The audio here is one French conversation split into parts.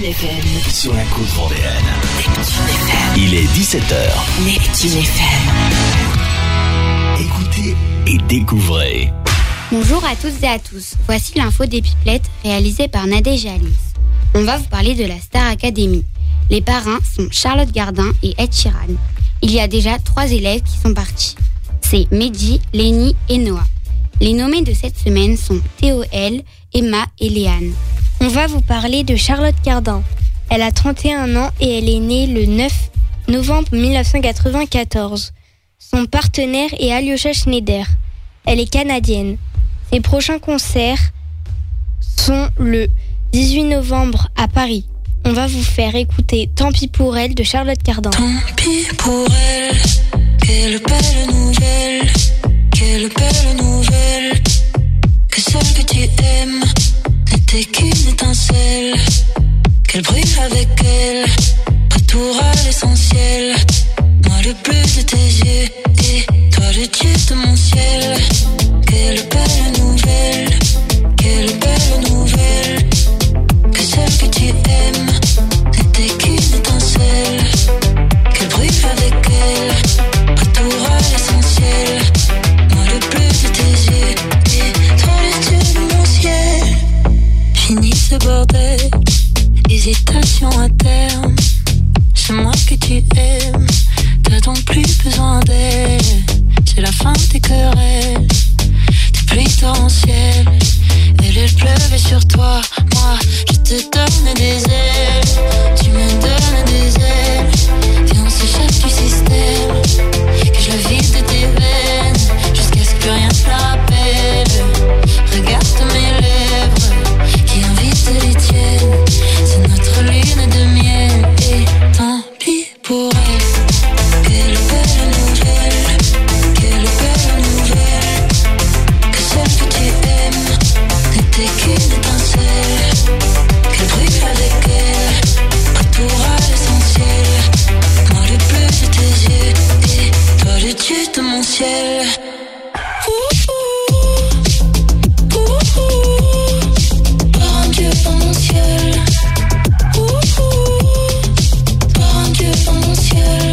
Neptune FM. Sur la côte vendéenne. Neptune FM. Il est 17h. Neptune FM. Écoutez et découvrez. Bonjour à toutes et à tous. Voici l'info des pipelettes réalisée par Nadège et Alice. On va vous parler de la Star Academy. Les parrains sont Charlotte Gardin et Ed Sheeran. Il y a déjà 3 élèves qui sont partis. C'est Mehdi, Lénie et Noah. Les nommés de cette semaine sont Théo-El, Emma et Léane. On va vous parler de Charlotte Gardin. Elle a 31 ans et elle est née le 9 novembre 1994. Son partenaire est Alyosha Schneider. Elle est canadienne. Ses prochains concerts sont le 18 novembre à Paris. On va vous faire écouter Tant pis pour elle de Charlotte Gardin. Tant pis pour elle, quelle belle nouvelle, quelle belle nouvelle, que celle que tu aimes n'était qu'une étincelle, qu'elle brûle avec elle, retour à l'essentiel, moi le bleu de tes yeux et toi le dieu de mon ciel, quelle belle nouvelle, quelle belle nouvelle, que celle que tu aimes n'était qu'une étincelle, qu'elle brûle avec elle, retour à l'essentiel, moi le bleu de tes yeux et toi le dieu de mon ciel. Fini ce bordel, hésitation à terme, c'est moi que tu aimes, t'as donc plus besoin d'elle, c'est la fin des querelles, des pluies torrentielles, elle pleuvait sur toi, moi je te donne des ailes, tu me donnes des ailes, viens on s'échappe du système, que je le vide de tes veines, jusqu'à ce que rien ne te rappelle, regarde mes lèvres, qui invitent les tiennes, c'est notre lune de miel, et tant pis pour elle. Quelle belle nouvelle, quelle belle nouvelle, que celle que tu aimes n'était qu'une étincelle, qu'elle brûle avec elle, retour à l'essentiel, moi le bleu de tes yeux et toi le dieu de mon ciel. Toi un dieu dans mon ciel, toi un dieu dans mon ciel.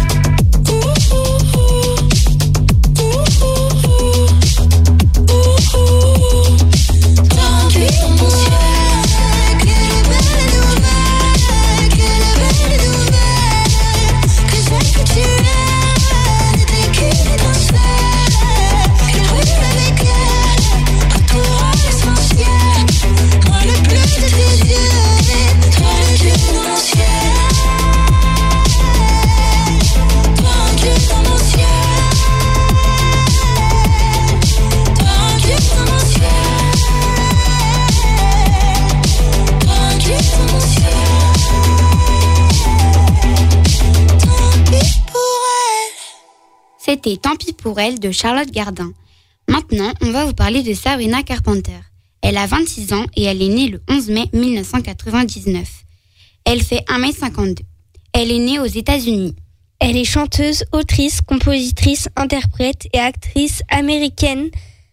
C'était Tant pis pour elle de Charlotte Gardin. Maintenant, on va vous parler de Sabrina Carpenter. Elle a 26 ans et elle est née le 11 mai 1999. Elle fait 1m52. Elle est née aux États-Unis. Elle est chanteuse, autrice, compositrice, interprète et actrice américaine.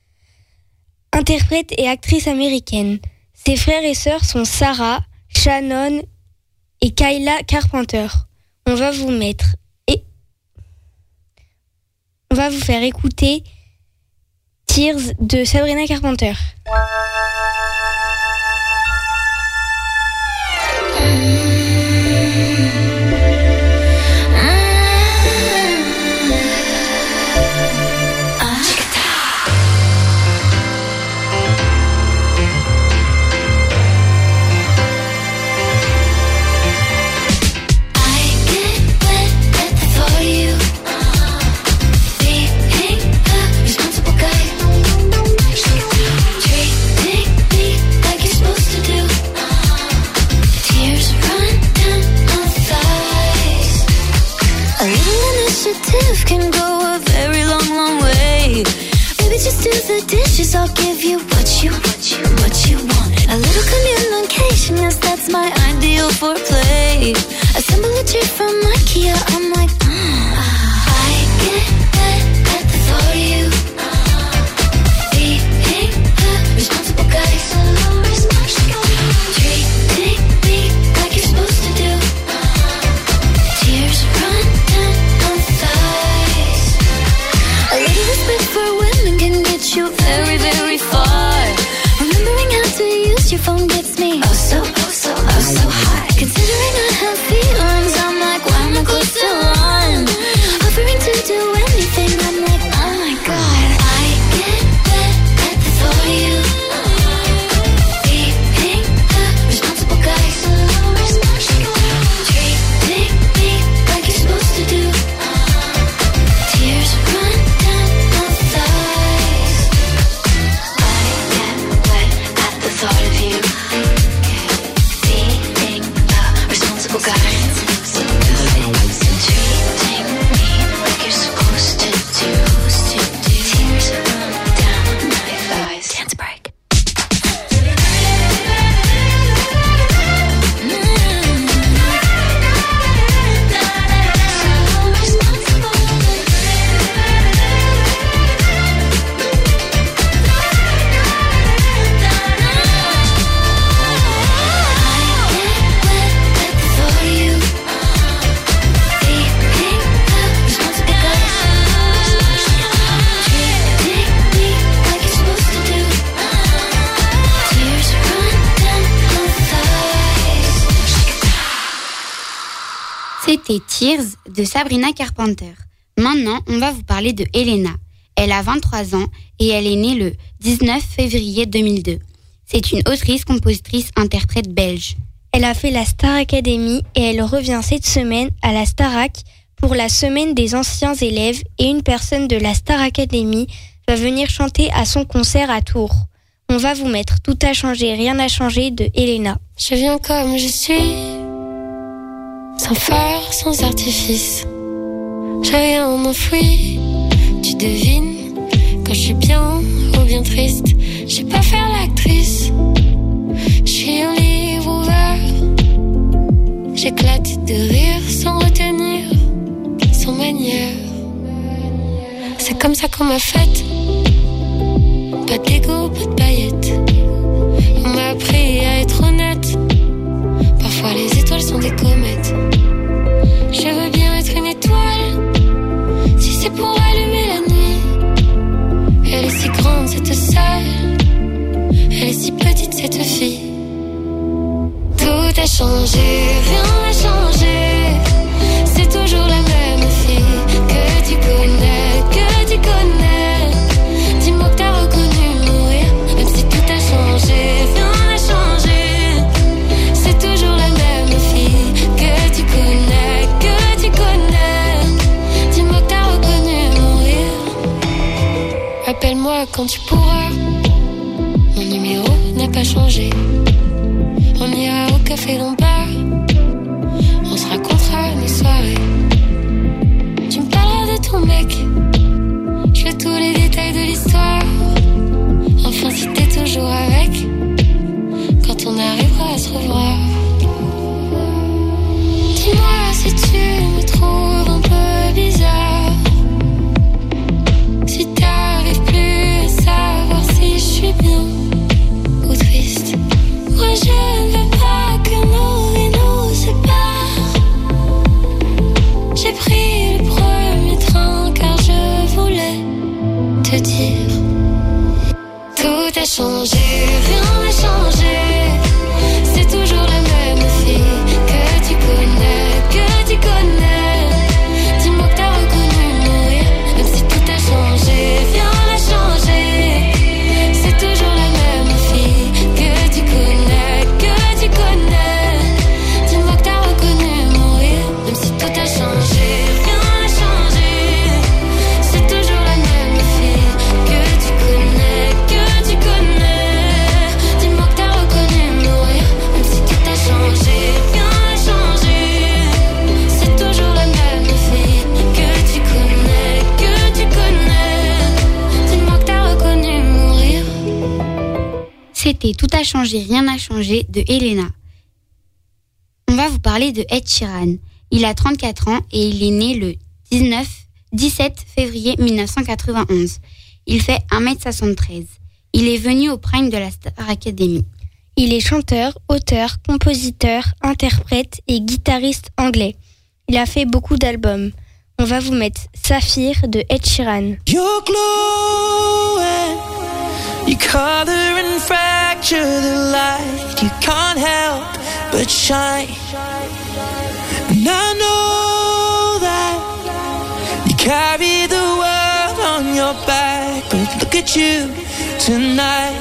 Ses frères et sœurs sont Sarah, Shannon et Kyla Carpenter. On va vous faire écouter Tears de Sabrina Carpenter. Can go a very long, long way. Baby, just do the dishes. I'll give you what you want. A little communication, yes, that's my ideal for play. Assemble a tree from IKEA. I'm like, I get wet at the thought of you. Being a responsible guy, so responsible. Treating me like you're you very, very far. Remembering how to use your phone gets me oh so hot. Considering I have feelings, I'm like, why am I close to one? Offering to do anything, I'm like, oh my god. I get wet at the thought of you. Being a responsible guy, treating me like you're supposed to do. Tears run down my thighs. I get wet at the thought of you. Being a responsible guy, treating me like you're supposed to do. Tears run down my thighs. Dance break. C'était Tears de Sabrina Carpenter. Maintenant, on va vous parler de Elena. Elle a 23 ans et elle est née le 19 février 2002. C'est une autrice, compositrice, interprète belge. Elle a fait la Star Academy et elle revient cette semaine à la Starac pour la semaine des anciens élèves et une personne de la Star Academy va venir chanter à son concert à Tours. On va vous mettre Tout a changé, rien n'a changé de Elena. Je viens comme je suis, sans phare, sans artifice. Je viens enfoui, tu devines, quand je suis bien ou bien triste. Je sais pas faire l'actrice, je suis un livre ouvert. J'éclate de rire sans retenir, sans manière. C'est comme ça qu'on m'a faite, pas d'ego, pas de paillettes. On m'a appris à être honnête, parfois les étoiles sont des comètes. Je veux bien être une étoile, si c'est pour allumer la nuit. Elle est si grande cette salle, elle est si petite cette fille. Tout a changé, rien n'a changé. C'est toujours la même fille que tu connais. Dis-moi que t'as reconnu mourir, même si tout a changé, rien n'a changé. C'est toujours la même fille que tu connais. Dis-moi que t'as reconnu mourir. Appelle-moi quand tu pourras. Mon numéro n'a pas changé. On ira au café Lombard, on se racontera nos soirées. Tu me parleras de ton mec, je veux tous les détails de l'histoire. Enfin si t'es toujours avec, quand on arrivera à se revoir. Dis-moi si tu me trouves un peu bizarre, si t'arrives plus à savoir si je suis bien ou triste. Moi je ne veux pas que nos vies nous séparent. J'ai pris le premier train car je voulais te dire. Tout a changé, rien n'a changé. C'est toujours la même fille que tu connais. Dis-moi que t'as reconnu mourir, même si tout a changé, rien n'a changé. C'est toujours la même fille que tu connais. Dis-moi que t'as reconnu mourir, même si tout a changé, rien n'a changé. C'est toujours la même fille que tu connais. Dis-moi que t'as reconnu mourir, même si tout a changé, rien n'a changé. C'est toujours la même fille que tu connais. Dis-moi que t'as reconnu mourir. C'était Tout a changé, rien n'a changé de Elena. On va vous parler de Ed Sheeran. Il a 34 ans et il est né le 17 février 1991. Il fait 1m73. Il est venu au prime de la Star Academy. Il est chanteur, auteur, compositeur, interprète et guitariste anglais. Il a fait beaucoup d'albums. On va vous mettre Saphir de Ed Sheeran. You're glowing, you color and fracture the light. You can't help but shine. And I know that you carry the world on your back, but look at you tonight.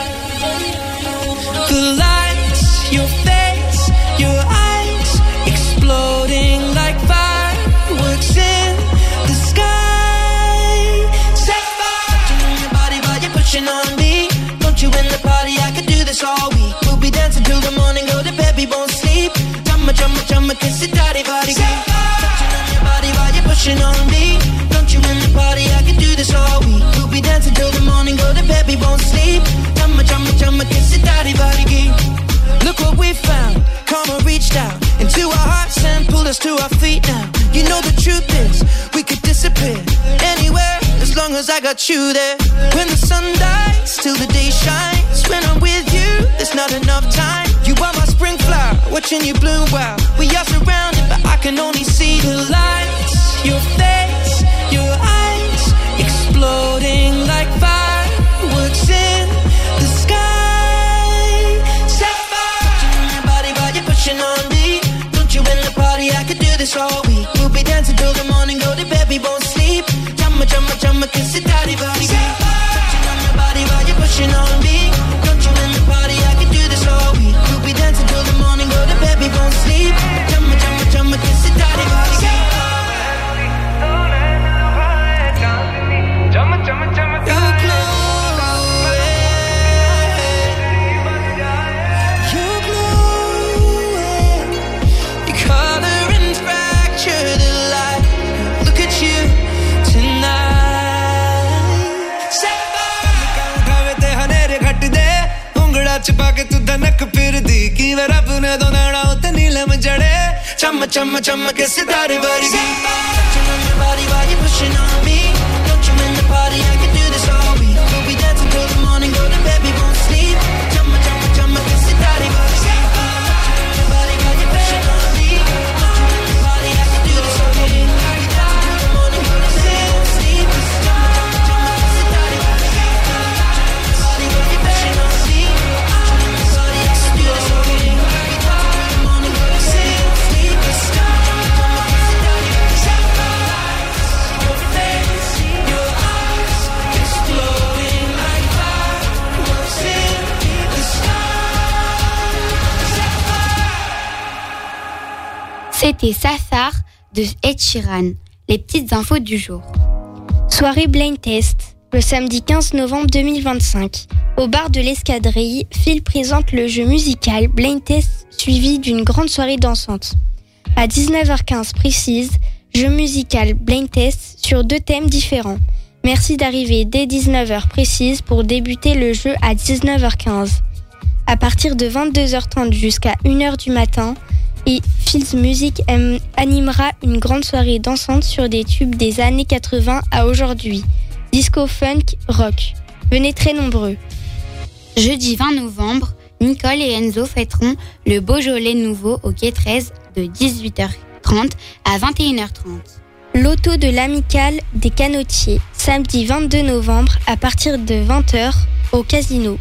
The lights, your face, your eyes, exploding like fireworks in the sky. Set fire in your body while you're pushing on me. Don't you in the party, I could do this all week. We'll be dancing till the morning, go to bed, we won't sleep. Chumma, kiss it, daddy, body. Touching on your body while you're pushing on me. Don't you in the party, I could do this all week. We'll be dancing till the morning, go to bed, we won't sleep. Chumma, kiss it, daddy, body. Look what we found, karma reached out into our hearts and pulled us to our feet now. You know the truth is, we could disappear anywhere as long as I got you there. When the sun dies, till the day shines. When I'm with you, there's not enough time. You are my spring flower, watching you bloom wild. We are surrounded, but I can only see the lights. Your face, your eyes, exploding like fireworks in the sky. Set fire in your body while you're pushing on me. Don't you in the party, I could do this all week. We'll be dancing till the morning, go to bed, we won't sleep. Chumma, kiss it, daddy, body. Touching on your body while you're pushing on me. Don't you in the party, I could do this all week. We'll be dancing till the morning, go to bed, we won't sleep. Chumma, kiss it, daddy, body. You're glowing, you're glowing. You color and fracture the light. Look at you tonight. Set fire. उठावे ते हनेरे घट दे उंगड़ा छिपा के तू धनक फिर दी की वे रब ने दो नाड़ा उते नीलम जड़े चम के सितारे वर्गी. Touching on your body while you're pushing on me. Don't you in the party, I can do this all week. We'll be dancing till the morning, go to bed, we won't sleep. Chumma, kiss it, daddy, body. Touching on your body while you're pushing on me. Don't you in the party, I can do this all week. We'll be dancing till the morning, go to bed, we won't sleep. Chumma, kiss it, daddy, body. Touching on your body while you're pushing on me. Don't you in the party, I can do this all week. We'll be dancing till the morning, go to bed, we won't sleep. Chumma, kiss it, daddy, body. Your face, your eyes, exploding like fireworks in the sky. C'était Saphir de Ed Sheeran. Les petites infos du jour. Soirée Blind Test, le samedi 15 novembre 2025. Au bar de l'Escadrille, Phil présente le jeu musical Blind Test suivi d'une grande soirée dansante. À 19h15 précise, jeu musical Blind Test sur 2 thèmes différents. Merci d'arriver dès 19h précise pour débuter le jeu à 19h15. À partir de 22h30 jusqu'à 1h du matin, et Phil's Music animera une grande soirée dansante sur des tubes des années 80 à aujourd'hui. Disco, funk, rock. Venez très nombreux. Jeudi 20 novembre, Nicole et Enzo fêteront le Beaujolais nouveau au quai 13 de 18h30 à 21h30. L'auto de l'Amicale des Canotiers, samedi 22 novembre à partir de 20h au casino.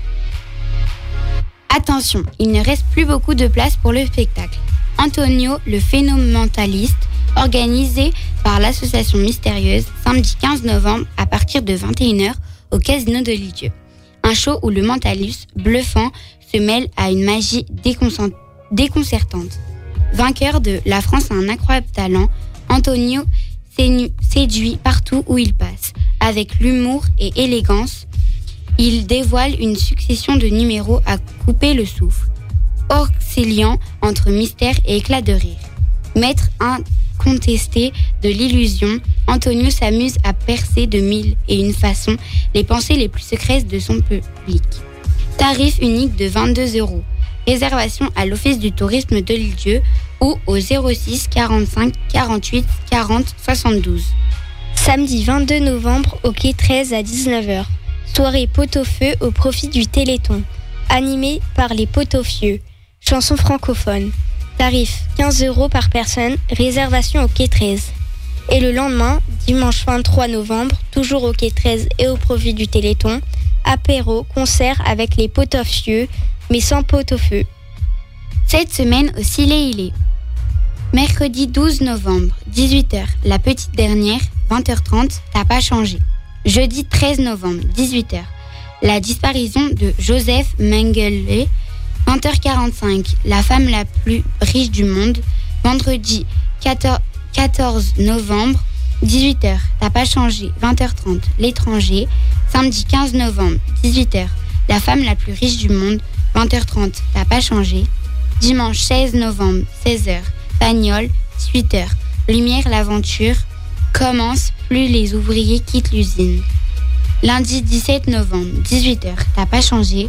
Attention, il ne reste plus beaucoup de place pour le spectacle. Antonio, le phénoménaliste, organisé par l'association Mystérieuse, samedi 15 novembre à partir de 21h au casino de Lisieux. Un show où le mentaliste bluffant se mêle à une magie déconcertante. Vainqueur de La France a un incroyable talent, Antonio séduit partout où il passe. Avec l'humour et élégance, il dévoile une succession de numéros à couper le souffle, oscillant entre mystère et éclat de rire. Maître incontesté de l'illusion, Antonio s'amuse à percer de 1001 façons les pensées les plus secrètes de son public. Tarif unique de 22 €. Réservation à l'Office du tourisme de Lisieux ou au 06 45 48 40 72. Samedi 22 novembre au quai 13 à 19h. Soirée pot-au-feu au profit du Téléthon. Animée par les Pot-au-Fieux. Chanson francophone. Tarif 15 € par personne. Réservation au quai 13. Et le lendemain, dimanche 23 novembre, toujours au quai 13 et au profit du Téléthon, apéro, concert avec les pot-au-feu, mais sans pot-au-feu. Cette semaine au Silé-Ilé. Mercredi 12 novembre, 18h, la petite dernière, 20h30, t'as pas changé. Jeudi 13 novembre, 18h, la disparition de Joseph Mengele, 20h45, la femme la plus riche du monde. Vendredi 14 novembre, 18h, t'as pas changé, 20h30, l'étranger. Samedi 15 novembre, 18h, la femme la plus riche du monde, 20h30, t'as pas changé. Dimanche 16 novembre, 16h, Pagnol, 18h, Lumière l'aventure, commence, plus les ouvriers quittent l'usine. Lundi 17 novembre, 18h, t'as pas changé.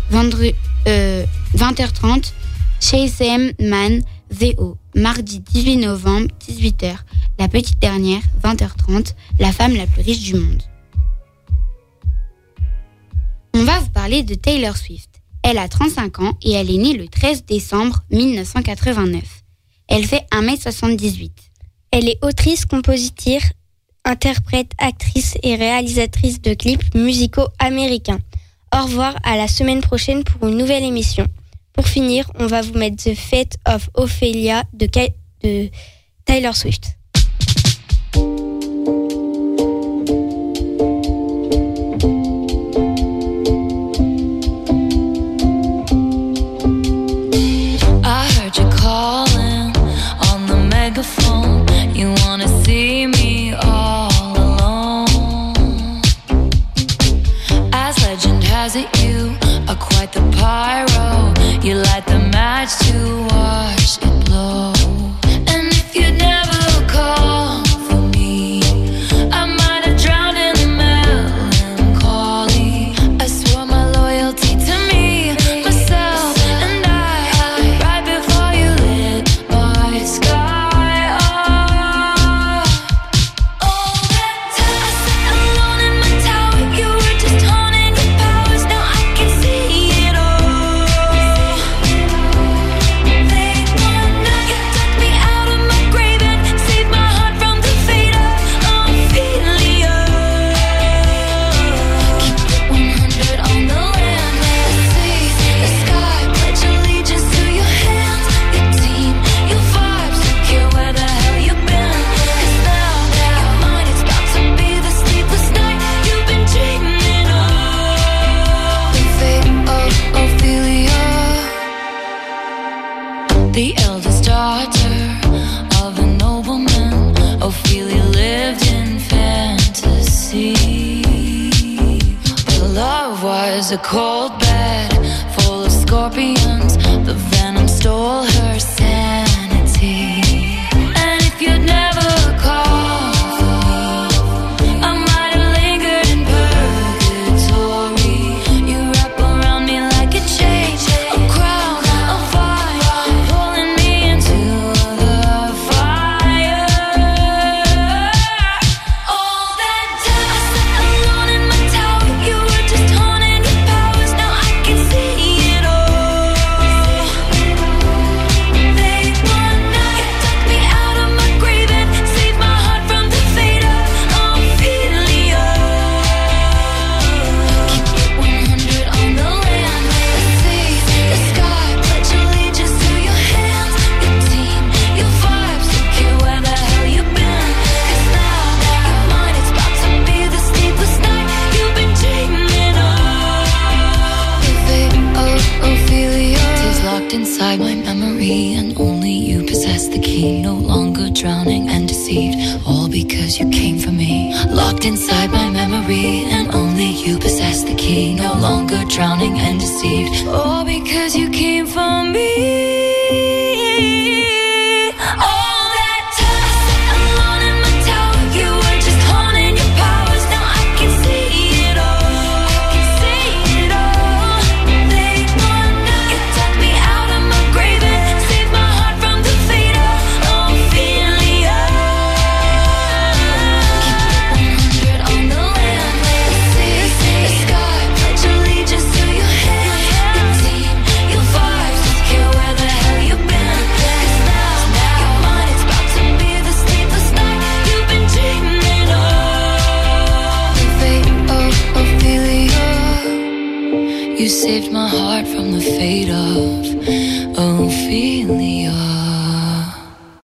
20h30, Chasem Man, VO. Mardi 18 novembre, 18h, la petite dernière, 20h30, la femme la plus riche du monde. On va vous parler de Taylor Swift. Elle a 35 ans et elle est née le 13 décembre 1989. Elle fait 1m78. Elle est autrice, compositrice, interprète, actrice et réalisatrice de clips musicaux américains. Au revoir, à la semaine prochaine pour une nouvelle émission. Pour finir, on va vous mettre The Fate of Ophelia de Taylor Swift. I heard you calling on the megaphone. You wanna see me all alone. As legend has it, you are quite the pyro. You light the match to watch it blow. And if you'd never call for me, I might have drowned in the melancholy. I swore my loyalty to me, myself, and I, right before you lit my sky up. All that time I sat alone in my tower, you were just haunting your powers. Now I can see it all. Late one night, you took me out of my grave and saved my heart from the fate of Ophelia. Keep it 100 on the land, may I see the sky. Pledge allegiance to your hands, your team, your vibes. Don't care where the hell you've been, 'cause now your mind is about to be the sleepless night you've been dreaming of. The fate of Ophelia, the eldest daughter of a nobleman. Ophelia lived in fantasy, but love was a cold bed full of scorpions. The venom stole her sanity. And if you'd never called for me, I might have lingered in purgatory. You wrap around me like a chain, a crown, a fire, pulling me into the fire. All that time I sat alone in my tower, you were just haunting your powers. Now I can see it all. Late one night, you took me out of my grave and saved my heart from the fate of Ophelia. Keep it 100 on the land, may I see the sky. Pledge allegiance to your hands, your team, your vibes. Don't care where the hell you've been, 'cause now your mind is about to be the sleepless night you've been dreaming of. The fate of Ophelia is locked inside my memory, and only you possess the key. No longer drowning and deceived, all because you came for me. Locked inside my memory, and only you possess the key. No longer drowning and deceived, all because you came for me. All that time I sat alone in my tower, you were just haunting your powers. Now I can see it all. Late one night, you took me out of my grave and saved my heart from the fate of Ophelia. Keep it 100 on the land, may I see the sky. Pledge allegiance to your hands, your team, your vibes. Don't care where the saved my heart from the fate of Ophelia.